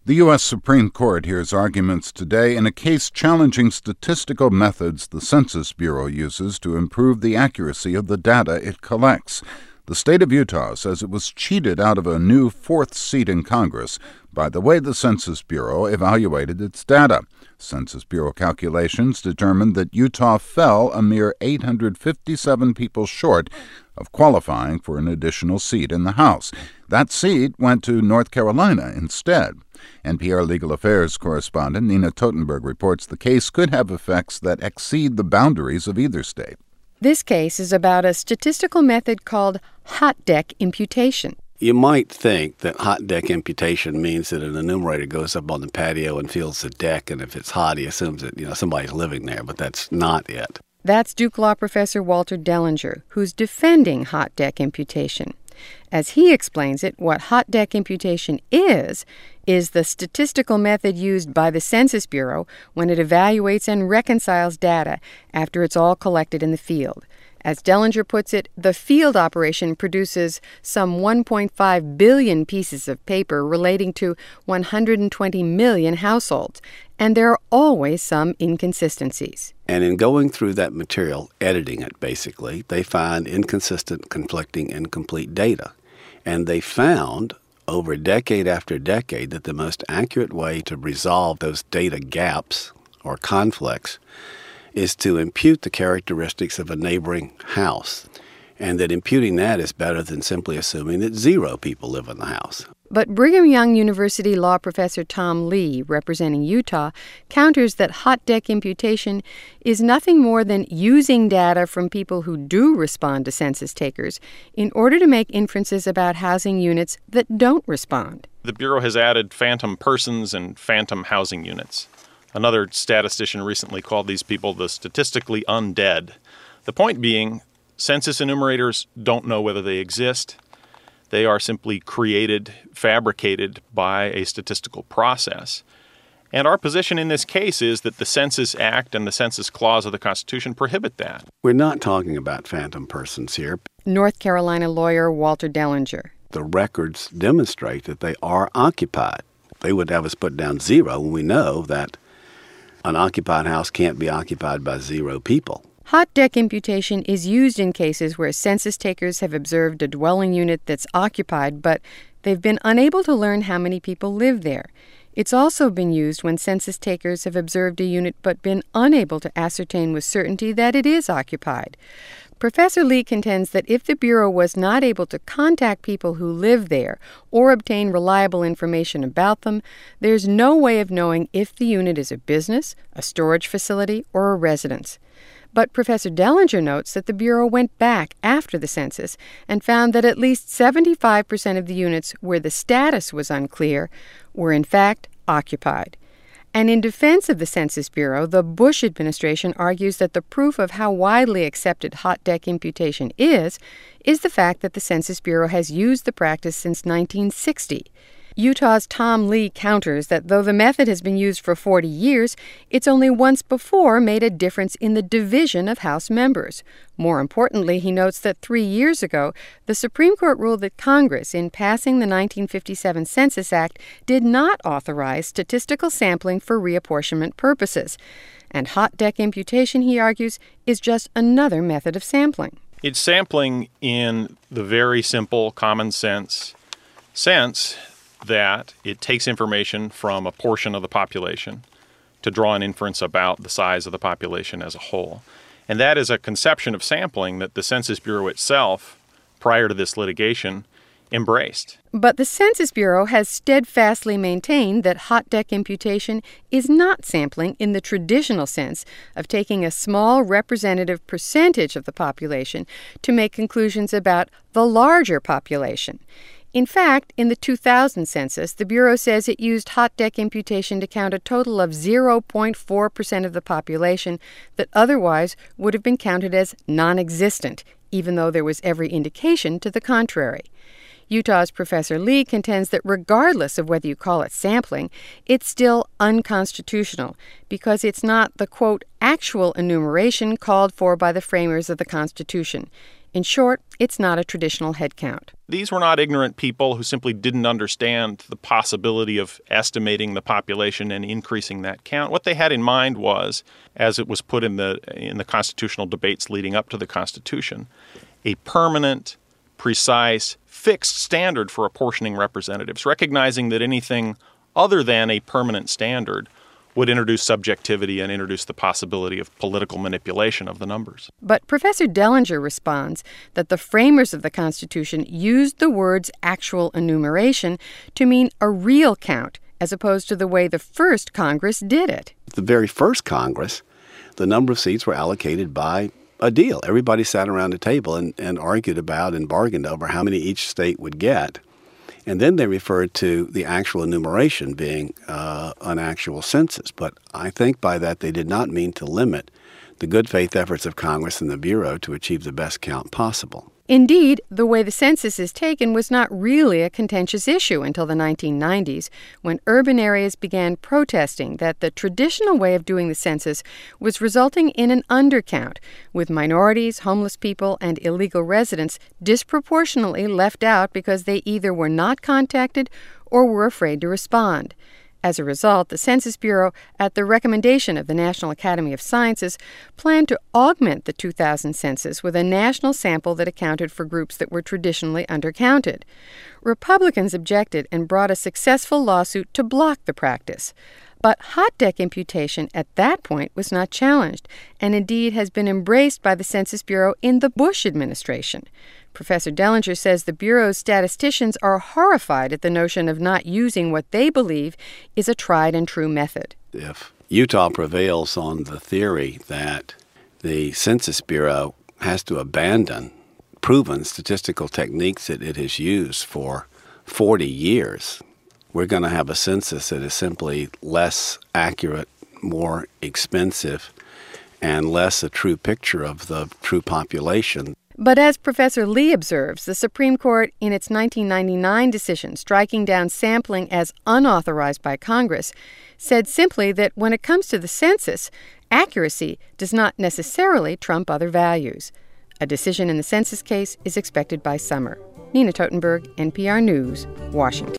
The U.S. Supreme Court hears arguments today in a case challenging statistical methods the Census Bureau uses to improve the accuracy of the data it collects. The state of Utah says it was cheated out of a new fourth seat in Congress by the way the Census Bureau evaluated its data. Census Bureau calculations determined that Utah fell a mere 857 people short of qualifying for an additional seat in the House. That seat went to North Carolina instead. NPR Legal Affairs correspondent Nina Totenberg reports the case could have effects that exceed the boundaries of either state. This case is about a statistical method called hot deck imputation. You might think that hot deck imputation means that an enumerator goes up on the patio and feels the deck, and if it's hot, he assumes that somebody's living there, but that's not it. That's Duke Law professor Walter Dellinger, who's defending hot deck imputation. As he explains it, what hot deck imputation is the statistical method used by the Census Bureau when it evaluates and reconciles data after it's all collected in the field. As Dellinger puts it, the field operation produces some 1.5 billion pieces of paper relating to 120 million households, and there are always some inconsistencies. And in going through that material, editing it basically, they find inconsistent, conflicting, incomplete data. And they found over decade after decade that the most accurate way to resolve those data gaps or conflicts is to impute the characteristics of a neighboring house, and that imputing that is better than simply assuming that 0 people live in the house. But Brigham Young University law professor Tom Lee, representing Utah, counters that hot deck imputation is nothing more than using data from people who do respond to census takers in order to make inferences about housing units that don't respond. The Bureau has added phantom persons and phantom housing units. Another statistician recently called these people the statistically undead. The point being, census enumerators don't know whether they exist. They are simply created, fabricated by a statistical process. And our position in this case is that the Census Act and the Census Clause of the Constitution prohibit that. We're not talking about phantom persons here. North Carolina lawyer Walter Dellinger. The records demonstrate that they are occupied. They would have us put down 0 when we know that an occupied house can't be occupied by 0 people. Hot deck imputation is used in cases where census takers have observed a dwelling unit that's occupied, but they've been unable to learn how many people live there. It's also been used when census takers have observed a unit but been unable to ascertain with certainty that it is occupied. Professor Lee contends that if the Bureau was not able to contact people who live there or obtain reliable information about them, there's no way of knowing if the unit is a business, a storage facility, or a residence. But Professor Dellinger notes that the Bureau went back after the census and found that at least 75% of the units where the status was unclear were in fact occupied. And in defense of the Census Bureau, the Bush administration argues that the proof of how widely accepted hot deck imputation is the fact that the Census Bureau has used the practice since 1960. Utah's Tom Lee counters that though the method has been used for 40 years, it's only once before made a difference in the division of House members. More importantly, he notes that 3 years ago, the Supreme Court ruled that Congress, in passing the 1957 Census Act, did not authorize statistical sampling for reapportionment purposes. And hot deck imputation, he argues, is just another method of sampling. It's sampling in the very simple, common sense that it takes information from a portion of the population to draw an inference about the size of the population as a whole. And that is a conception of sampling that the Census Bureau itself, prior to this litigation, embraced. But the Census Bureau has steadfastly maintained that hot deck imputation is not sampling in the traditional sense of taking a small representative percentage of the population to make conclusions about the larger population. In fact, in the 2000 census, the Bureau says it used hot deck imputation to count a total of 0.4% of the population that otherwise would have been counted as non-existent, even though there was every indication to the contrary. Utah's Professor Lee contends that regardless of whether you call it sampling, it's still unconstitutional because it's not the, quote, actual enumeration called for by the framers of the Constitution. In short, it's not a traditional head count. These were not ignorant people who simply didn't understand the possibility of estimating the population and increasing that count. What they had in mind was, as it was put in the constitutional debates leading up to the Constitution, a permanent, precise, fixed standard for apportioning representatives, recognizing that anything other than a permanent standard would introduce subjectivity and introduce the possibility of political manipulation of the numbers. But Professor Dellinger responds that the framers of the Constitution used the words actual enumeration to mean a real count, as opposed to the way the first Congress did it. The very first Congress, the number of seats were allocated by a deal. Everybody sat around a table and argued about and bargained over how many each state would get. And then they referred to the actual enumeration being an actual census. But I think by that they did not mean to limit the good faith efforts of Congress and the Bureau to achieve the best count possible. Indeed, the way the census is taken was not really a contentious issue until the 1990s, when urban areas began protesting that the traditional way of doing the census was resulting in an undercount, with minorities, homeless people, and illegal residents disproportionately left out because they either were not contacted or were afraid to respond. As a result, the Census Bureau, at the recommendation of the National Academy of Sciences, planned to augment the 2000 census with a national sample that accounted for groups that were traditionally undercounted. Republicans objected and brought a successful lawsuit to block the practice. But hot deck imputation at that point was not challenged, and indeed has been embraced by the Census Bureau in the Bush administration. Professor Dellinger says the Bureau's statisticians are horrified at the notion of not using what they believe is a tried-and-true method. If Utah prevails on the theory that the Census Bureau has to abandon proven statistical techniques that it has used for 40 years, we're going to have a census that is simply less accurate, more expensive, and less a true picture of the true population. But as Professor Lee observes, the Supreme Court, in its 1999 decision striking down sampling as unauthorized by Congress, said simply that when it comes to the census, accuracy does not necessarily trump other values. A decision in the census case is expected by summer. Nina Totenberg, NPR News, Washington.